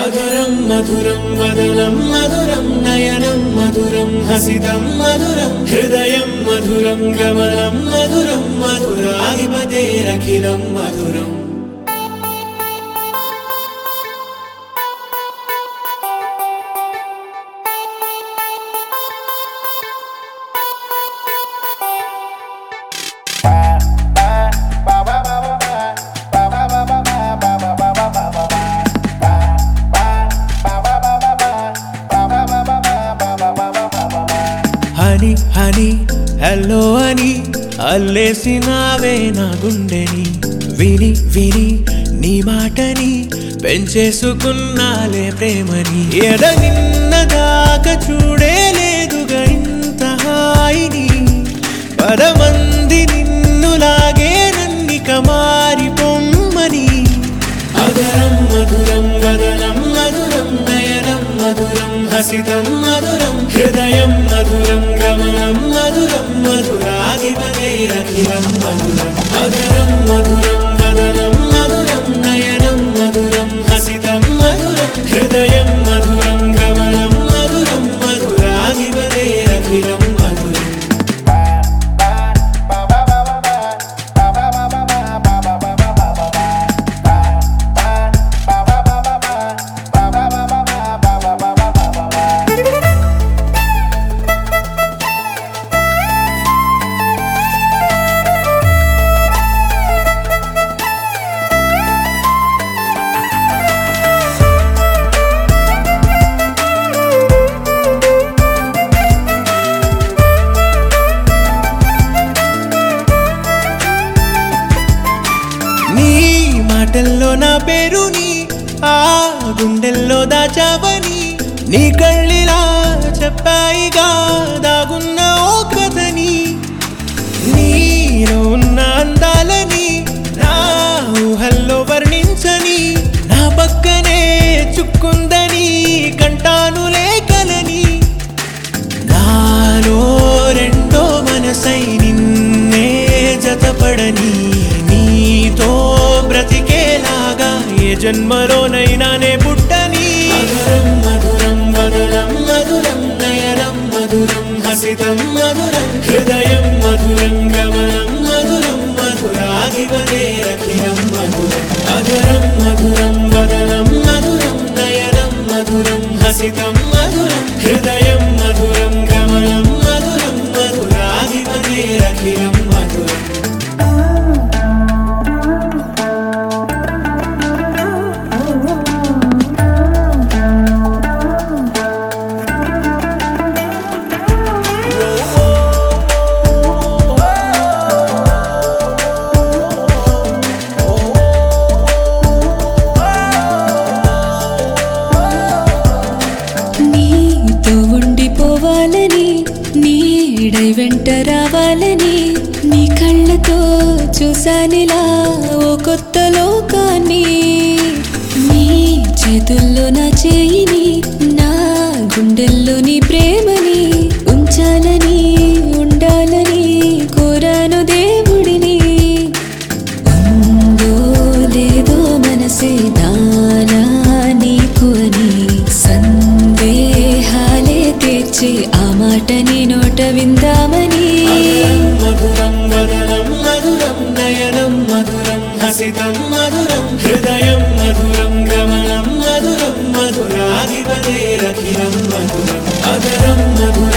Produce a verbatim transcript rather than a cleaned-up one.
అగరం మధురం వదనం మధురం నయనం మధురం హసితం మధురం హృదయం మధురం గమనం మధురం మధురాధిపతేరఖిలం మధురం. హని హని హలో అని అల్లేసినావే నా గుండెని విని విని నీ మాటని పెంచేసుకున్నాలే ప్రేమని ఎద నిన్న దాకా చూడేలేదుగా ఇంత హాయిని పదమంది నిన్నులాగే నన్నిక మారి పొమ్మని. అగరం మధురం వదనం మధురం నయనం మధురం హసితం మధురం హృదయం మధురం గమనం మధురం మధురాధిపతేరఖిలం మధురం. అగరం మధురం వదనం మధురం నయనం మధురం హసితం మధురం హృదయం మధురం గమనం మధురం మధురాధిపతేరఖిలం మధురం. మాటల్లో నా పేరుని ఆ గుండెల్లో దాచావని నీ కళ్ళిలా చెప్పాయిగా దాగున్న ఓ కథని నీలో ఉన్న అందాలని నా ఊహల్లో వర్ణించని నా పక్కనే చుక్కుందని కంటాను లేఖలని నాలో రెండో మనసై నిన్నే జతపడని నీతో బ్రతికేలాగా ఏ జన్మలోనైనా నే పుట్టని. అగరం మధురం వదనం మధురం నయనం మధురం హసితం మధురం హృదయం మధురం గమనం మధురం మధురాధిపతేరఖిలం మధురం. అగరం మధురం వదనం మధురం నయనం మధురం హసితం మధురం హృదయం మధురం గమనం మధురం మధురాధిపతేరఖిలం మధురం. నీడై వెంట రావాలని నీ కళ్ళతో చూసానిలా ఓ కొత్త లోకాన్ని. నీ చేతుల్లో నా చేయిని నా గుండెల్లో నీ ప్రేమని ఉంచాలని ఉండాలని కోరాను దేవుడిని. ఉందో లేదో మనసే నాలా నీకు అని సందేహాలే తీర్చి ఆ మాటని నోట విందామని. మధురం వదనం మధురం నయనం మధురం హసితం మధురం హృదయం మధురం గమనం మధురం మధురాధిపతేరఖిలం మధురం. అగరం మధురం